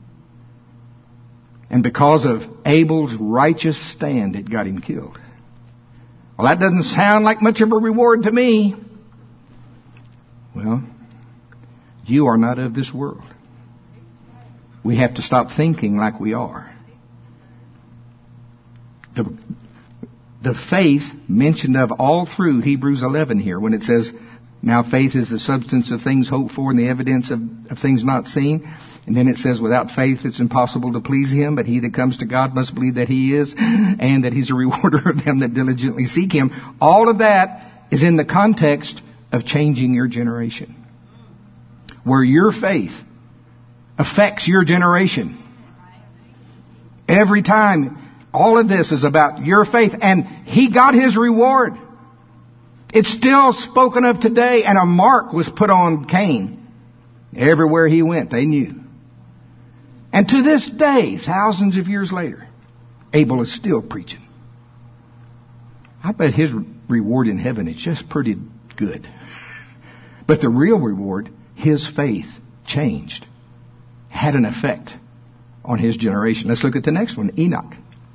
And because of Abel's righteous stand, it got him killed. Well, that doesn't sound like much of a reward to me. Well, you are not of this world. We have to stop thinking like we are. The, the faith mentioned of all through Hebrews eleven here, when it says, now faith is the substance of things hoped for and the evidence of, of things not seen. And then it says, without faith it's impossible to please Him, but he that comes to God must believe that He is, and that He's a rewarder of them that diligently seek Him. All of that is in the context of changing your generation, where your faith affects your generation. Every time, all of this is about your faith, and he got his reward. It's still spoken of today, and a mark was put on Cain. Everywhere he went, they knew. And to this day, thousands of years later, Abel is still preaching. I bet his reward in heaven is just pretty good. But the real reward, his faith changed, had an effect on his generation. Let's look at the next one, Enoch.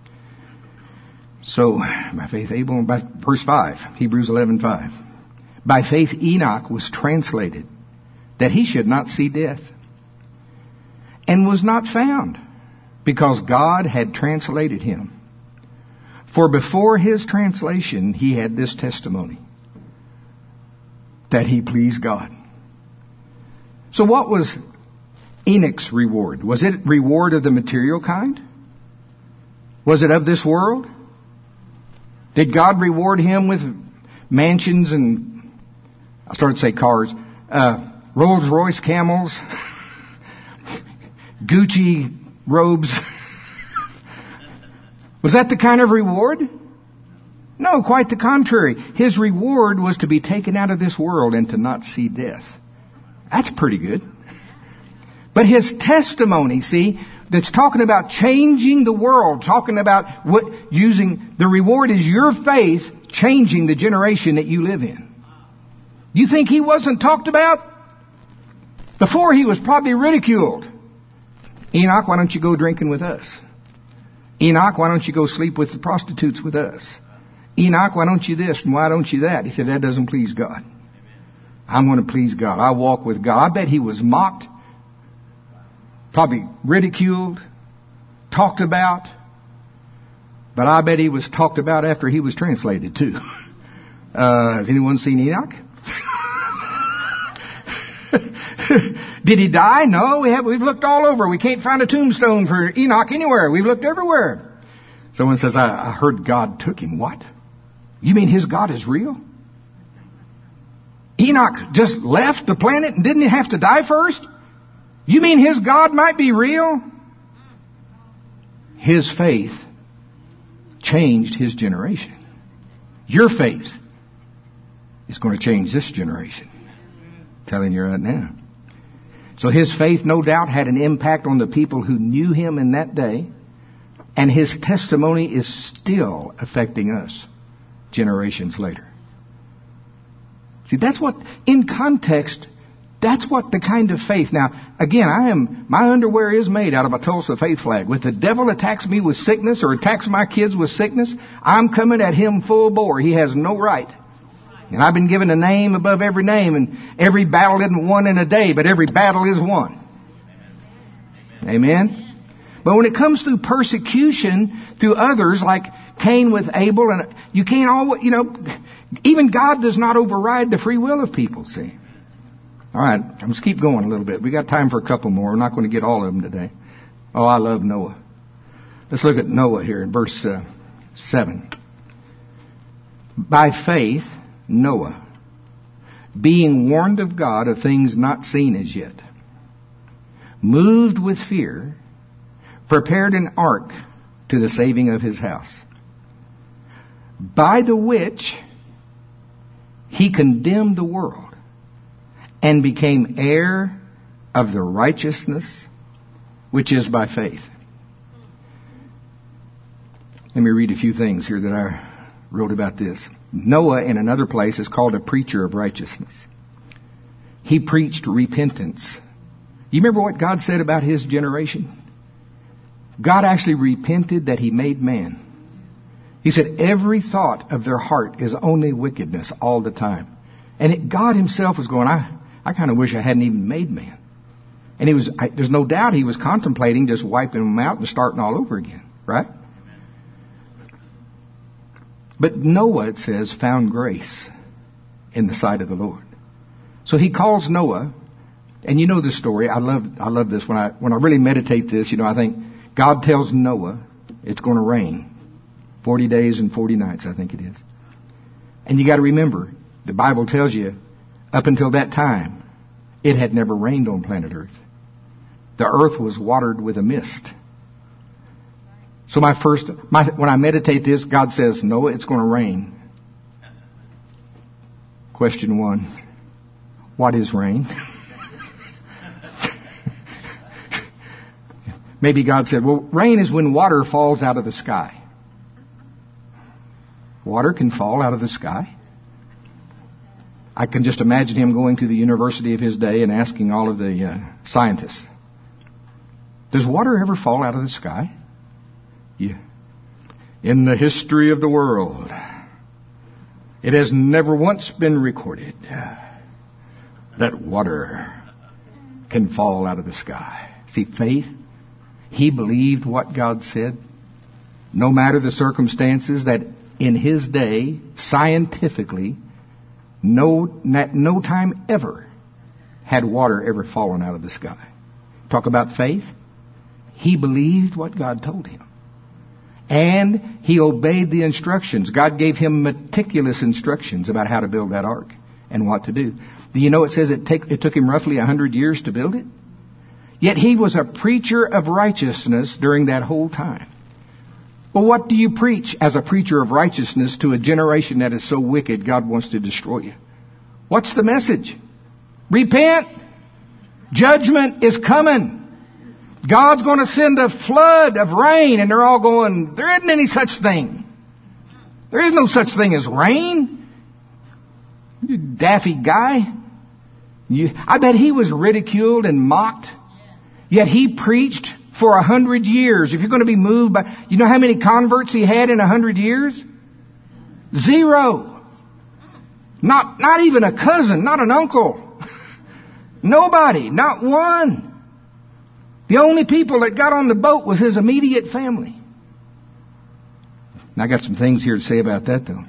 So, by faith Abel, by verse five, Hebrews eleven five. By faith Enoch was translated that he should not see death, and was not found, because God had translated him. For before his translation he had this testimony, that he pleased God. So what was Enoch's reward? Was it reward of the material kind? Was it of this world? Did God reward him with mansions and, I started to say cars, uh, Rolls Royce camels, Gucci robes? Was that the kind of reward? No, quite the contrary. His reward was to be taken out of this world and to not see death. That's pretty good. But his testimony, see, that's talking about changing the world, talking about what using the reward is your faith changing the generation that you live in. You think he wasn't talked about? Before he was probably ridiculed. Enoch, why don't you go drinking with us? Enoch, why don't you go sleep with the prostitutes with us? Enoch, why don't you this and why don't you that? He said, that doesn't please God. I'm going to please God. I walk with God. I bet he was mocked, probably ridiculed, talked about, but I bet he was talked about after he was translated too. Uh, has anyone seen Enoch? Did he die? No, we have, we've looked all over. We can't find a tombstone for Enoch anywhere. We've looked everywhere. Someone says, I, I heard God took him. What? You mean his God is real? Enoch just left the planet and didn't have to die first? You mean his God might be real? His faith changed his generation. Your faith is going to change this generation. I'm telling you right now. So his faith, no doubt, had an impact on the people who knew him in that day. And his testimony is still affecting us generations later. See, that's what, in context, that's what the kind of faith. Now, again, I am, my underwear is made out of a Tulsa faith flag. If the devil attacks me with sickness or attacks my kids with sickness, I'm coming at him full bore. He has no right. And I've been given a name above every name, and every battle isn't won in a day, but every battle is won. Amen? But when it comes through persecution through others, like Cain with Abel, and you can't always, you know, even God does not override the free will of people, see. All right, let's keep going a little bit. We got time for a couple more. We're not going to get all of them today. Oh, I love Noah. Let's look at Noah here in verse uh, seven. By faith, Noah, being warned of God of things not seen as yet, moved with fear, prepared an ark to the saving of his house, by the which he condemned the world and became heir of the righteousness which is by faith. Let me read a few things here that I wrote about this. Noah, in another place, is called a preacher of righteousness. He preached repentance. You remember what God said about his generation? God actually repented that he made man. He said every thought of their heart is only wickedness all the time. And it, God himself was going, I, I kind of wish I hadn't even made man. And he was, I, there's no doubt he was contemplating just wiping them out and starting all over again, right? But Noah, it says, found grace in the sight of the Lord. So he calls Noah, and you know this story. I love, I love this. When I, when I really meditate this, you know, I think God tells Noah it's going to rain. Forty days and forty nights, I think it is. And you got to remember, the Bible tells you, up until that time, it had never rained on planet Earth. The earth was watered with a mist. So my first, my, when I meditate this, God says, Noah, it's going to rain. Question one, what is rain? Maybe God said, well, rain is when water falls out of the sky. Water can fall out of the sky. I can just imagine him going to the university of his day and asking all of the uh, scientists, does water ever fall out of the sky? Yeah. In the history of the world, it has never once been recorded that water can fall out of the sky. See, faith, he believed what God said, no matter the circumstances, that in his day, scientifically, no, not, no time ever had water ever fallen out of the sky. Talk about faith. He believed what God told him. And he obeyed the instructions. God gave him meticulous instructions about how to build that ark and what to do. Do you know it says it, take, it took him roughly a hundred years to build it? Yet he was a preacher of righteousness during that whole time. Well, what do you preach as a preacher of righteousness to a generation that is so wicked God wants to destroy you? What's the message? Repent. Judgment is coming. God's going to send a flood of rain, and they're all going, there isn't any such thing. There is no such thing as rain. You daffy guy. You, I bet he was ridiculed and mocked. Yet he preached for a hundred years. If you're going to be moved by, you know how many converts he had in a hundred years? Zero. Not, not even a cousin, not an uncle. Nobody, not one. The only people that got on the boat was his immediate family. And I got some things here to say about that, though.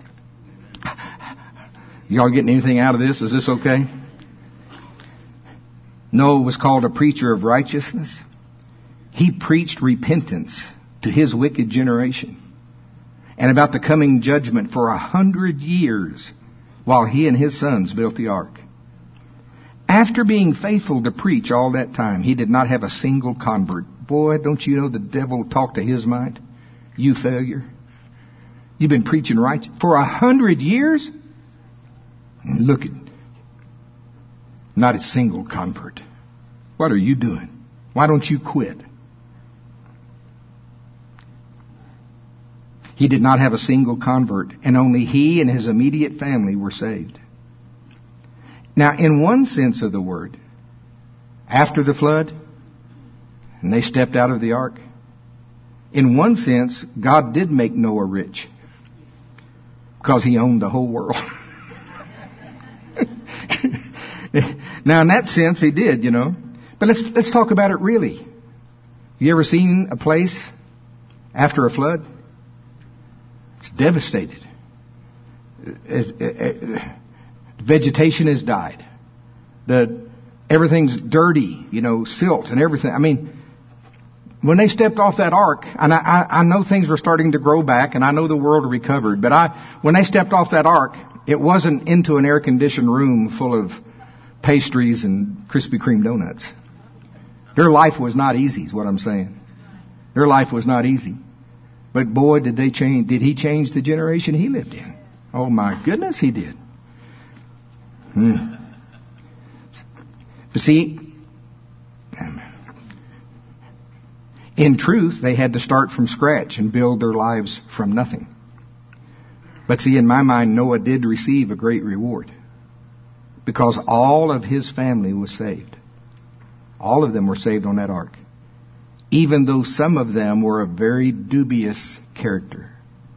Y'all getting anything out of this? Is this okay? Noah was called a preacher of righteousness. He preached repentance to his wicked generation and about the coming judgment for a hundred years while he and his sons built the ark. After being faithful to preach all that time, he did not have a single convert. Boy, don't you know the devil talked to his mind? You failure. You've been preaching right for a hundred years? Look at, not a single convert. What are you doing? Why don't you quit? He did not have a single convert, and only he and his immediate family were saved. Now, in one sense of the word, after the flood, and they stepped out of the ark, in one sense, God did make Noah rich, because he owned the whole world. Now, in that sense, he did, you know. But let's let's talk about it really. You ever seen a place after a flood? It's devastated. It, it, it, vegetation has died. The everything's dirty, you know, silt and everything. I mean, when they stepped off that ark, and I, I, I know things were starting to grow back, and I know the world recovered. But I, when they stepped off that ark, it wasn't into an air-conditioned room full of pastries and Krispy Kreme donuts. Their life was not easy, is what I'm saying. Their life was not easy. But boy, did they change, did he change the generation he lived in. Oh my goodness, he did. Hmm. But see, in truth, they had to start from scratch and build their lives from nothing. But see, in my mind, Noah did receive a great reward, because all of his family was saved. All of them were saved on that ark, even though some of them were of very dubious character.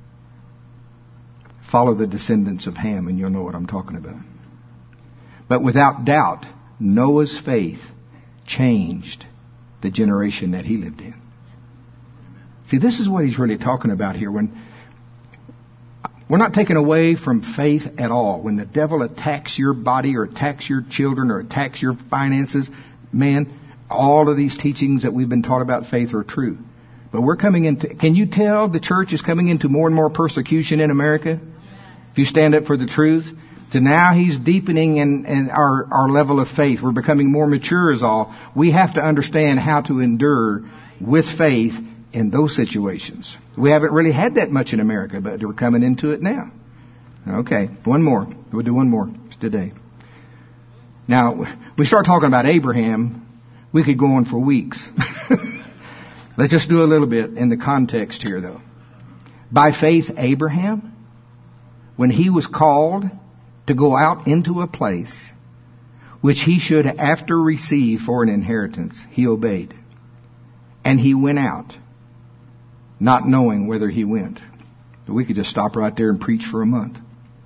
Follow the descendants of Ham and you'll know what I'm talking about. But without doubt, Noah's faith changed the generation that he lived in. See, this is what he's really talking about here. When we're not taken away from faith at all. When the devil attacks your body or attacks your children or attacks your finances, man, all of these teachings that we've been taught about faith are true. But we're coming into, can you tell the church is coming into more and more persecution in America? If you stand up for the truth. So now he's deepening in, in our, our level of faith. We're becoming more mature is all. We have to understand how to endure with faith in those situations. We haven't really had that much in America, but we're coming into it now. Okay, one more. We'll do one more today. Now, we start talking about Abraham, we could go on for weeks. Let's just do a little bit in the context here, though. By faith, Abraham, when he was called to go out into a place which he should after receive for an inheritance, he obeyed. And he went out, not knowing whither he went. But we could just stop right there and preach for a month.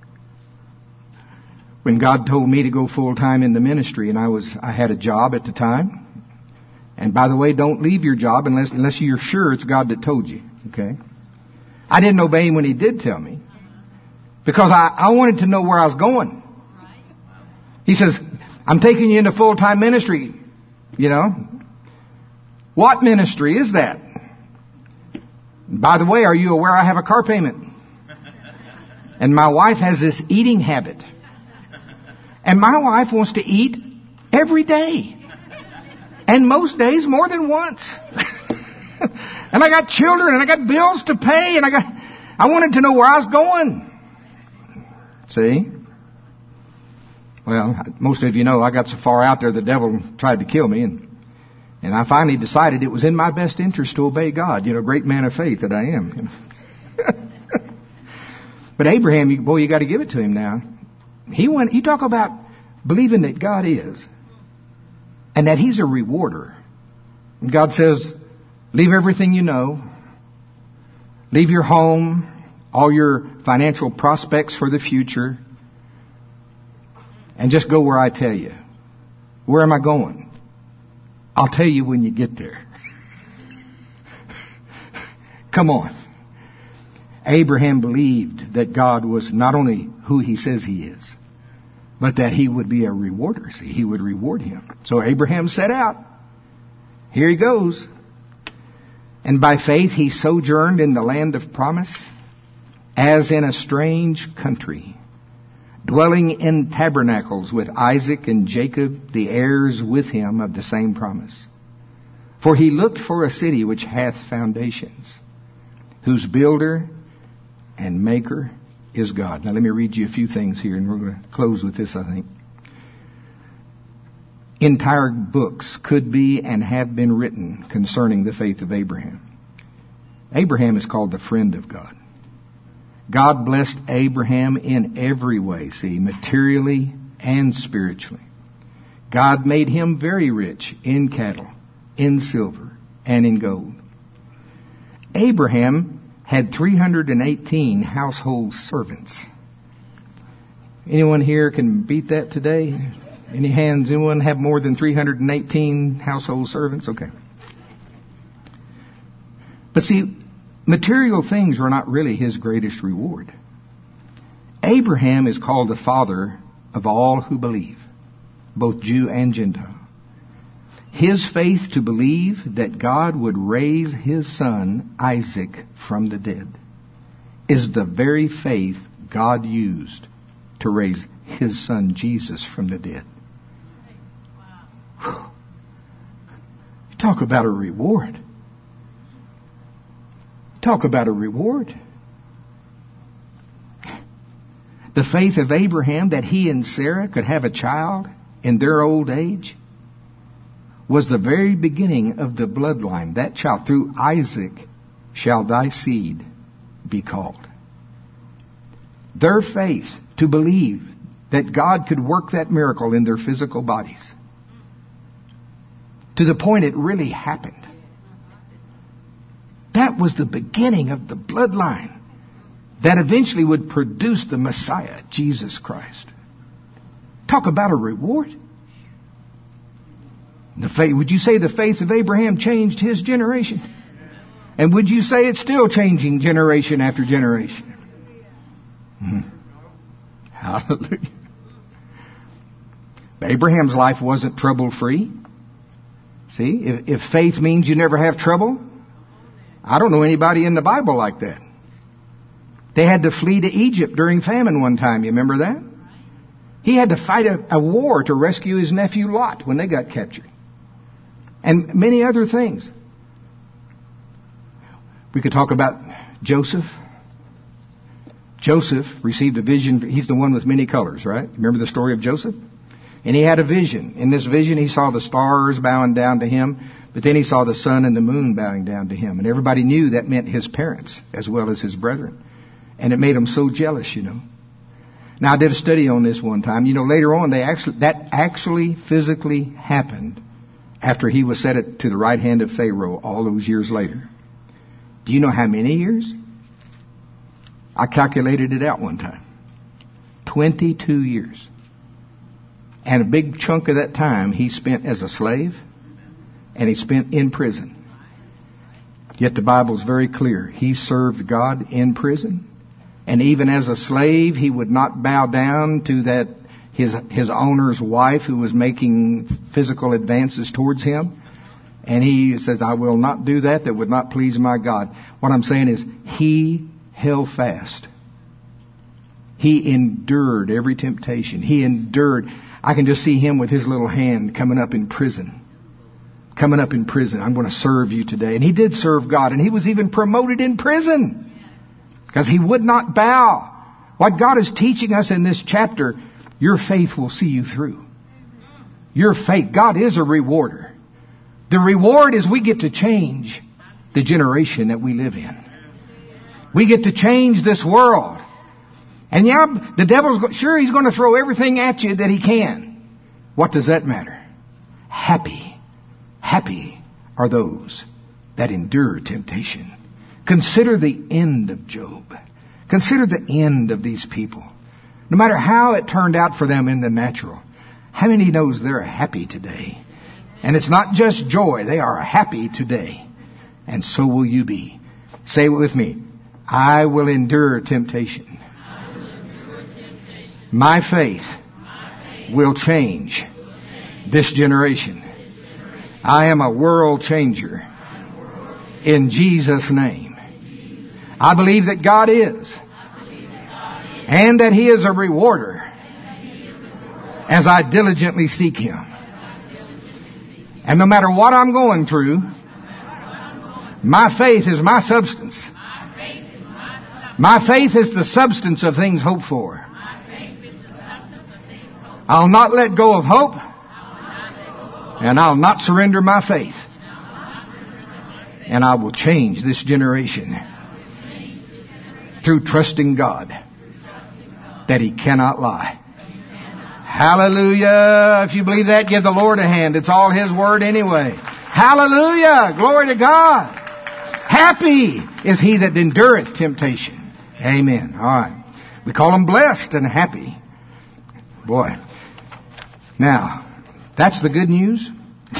When God told me to go full time in the ministry, and I was, I had a job at the time. And by the way, don't leave your job unless, unless you're sure it's God that told you. Okay? I didn't obey him when he did tell me, because I, I wanted to know where I was going. He says, I'm taking you into full time ministry. You know, what ministry is that? By the way, are you aware I have a car payment? And my wife has this eating habit. And my wife wants to eat every day. And most days more than once. And I got children and I got bills to pay and I got, I wanted to know where I was going. See? Well, most of you know I got so far out there the devil tried to kill me, and And I finally decided it was in my best interest to obey God. You know, great man of faith that I am. But Abraham, you, boy, you got to give it to him now. He went, you talk about believing that God is. And that he's a rewarder. And God says, leave everything you know. Leave your home. All your financial prospects for the future. And just go where I tell you. Where am I going? I'll tell you when you get there. Come on. Abraham believed that God was not only who he says he is, but that he would be a rewarder. See, he would reward him. So Abraham set out. Here he goes. And by faith he sojourned in the land of promise, as in a strange country, dwelling in tabernacles with Isaac and Jacob, the heirs with him of the same promise. For he looked for a city which hath foundations, whose builder and maker is God. Now let me read you a few things here, and we're going to close with this, I think. Entire books could be and have been written concerning the faith of Abraham. Abraham is called the friend of God. God blessed Abraham in every way, see, materially and spiritually. God made him very rich in cattle, in silver, and in gold. Abraham had three hundred eighteen household servants. Anyone here can beat that today? Any hands? Anyone have more than three hundred eighteen household servants? Okay. But see, material things were not really his greatest reward. Abraham is called the father of all who believe, both Jew and Gentile. His faith to believe that God would raise his son Isaac from the dead is the very faith God used to raise his son Jesus from the dead. Wow. Talk about a reward. Talk about a reward. The faith of Abraham that he and Sarah could have a child in their old age was the very beginning of the bloodline. That child, through Isaac, shall thy seed be called. Their faith to believe that God could work that miracle in their physical bodies, to the point it really happened. That was the beginning of the bloodline that eventually would produce the Messiah, Jesus Christ. Talk about a reward. The faith, would you say the faith of Abraham changed his generation? And would you say it's still changing generation after generation? Hmm. Hallelujah. Abraham's life wasn't trouble-free. See, if, if faith means you never have trouble, I don't know anybody in the Bible like that. They had to flee to Egypt during famine one time. You remember that? He had to fight a, a war to rescue his nephew Lot when they got captured. And many other things. We could talk about Joseph. Joseph received a vision. He's the one with many colors, right? Remember the story of Joseph? And he had a vision. In this vision, he saw the stars bowing down to him, but then he saw the sun and the moon bowing down to him. And everybody knew that meant his parents as well as his brethren. And it made him so jealous, you know. Now, I did a study on this one time. You know, later on, they actually that actually physically happened after he was set to the right hand of Pharaoh all those years later. Do you know how many years? I calculated it out one time. twenty-two years. And a big chunk of that time he spent as a slave, and he spent in prison. Yet the Bible is very clear. He served God in prison. And even as a slave, he would not bow down to that his his owner's wife who was making physical advances towards him. And he says, I will not do that. That would not please my God. What I'm saying is, he held fast. He endured every temptation. He endured. I can just see him with his little hand coming up in prison. Coming up in prison. I'm going to serve you today. And he did serve God. And he was even promoted in prison. Because he would not bow. What God is teaching us in this chapter, your faith will see you through. Your faith. God is a rewarder. The reward is we get to change the generation that we live in. We get to change this world. And yeah, the devil's, sure, he's going to throw everything at you that he can. What does that matter? Happy, happy are those that endure temptation. Consider the end of Job. Consider the end of these people. No matter how it turned out for them in the natural, how many knows they're happy today? And it's not just joy. They are happy today. And so will you be. Say it with me. I will endure temptation.
I will endure temptation.
My faith,
My faith
will change,
will change
this generation.
this generation.
I am a world changer.
I am a world changer.
In Jesus' name. I believe that God is.
I believe that God is.
And that He is a rewarder.
And that He is a rewarder.
As I diligently seek Him.
As I diligently seek Him.
And no matter what I'm going through,
No matter what I'm going through,
my faith is my substance.
my faith is my substance.
My faith is the substance of things hoped for.
My faith is the substance of things hoped for.
I'll not let go of hope,
I will not let go of hope.
and I'll not surrender my faith.
And I will not surrender my faith.
And I will change this generation through trusting God that He cannot lie. Hallelujah. If you believe that, give the Lord a hand. It's all His Word anyway. Hallelujah. Glory to God. Happy is he that endureth temptation. Amen. All right. We call them blessed and happy. Boy. Now, that's the good news.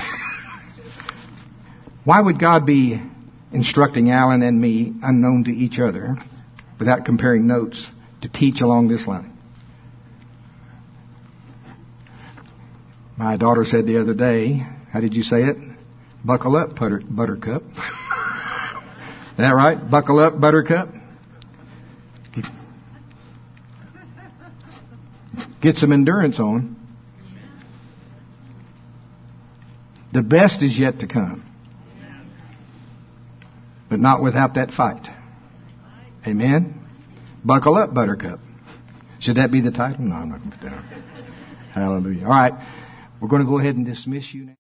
Why would God be instructing Alan and me, unknown to each other, without comparing notes, to teach along this line? My daughter said the other day, how did you say it? Buckle up, butter, buttercup. Is that right? Buckle up, buttercup. Get some endurance on. The best is yet to come. But not without that fight. Amen? Buckle up, buttercup. Should that be the title? No, I'm not going to put that on. Hallelujah. All right. We're going to go ahead and dismiss you now.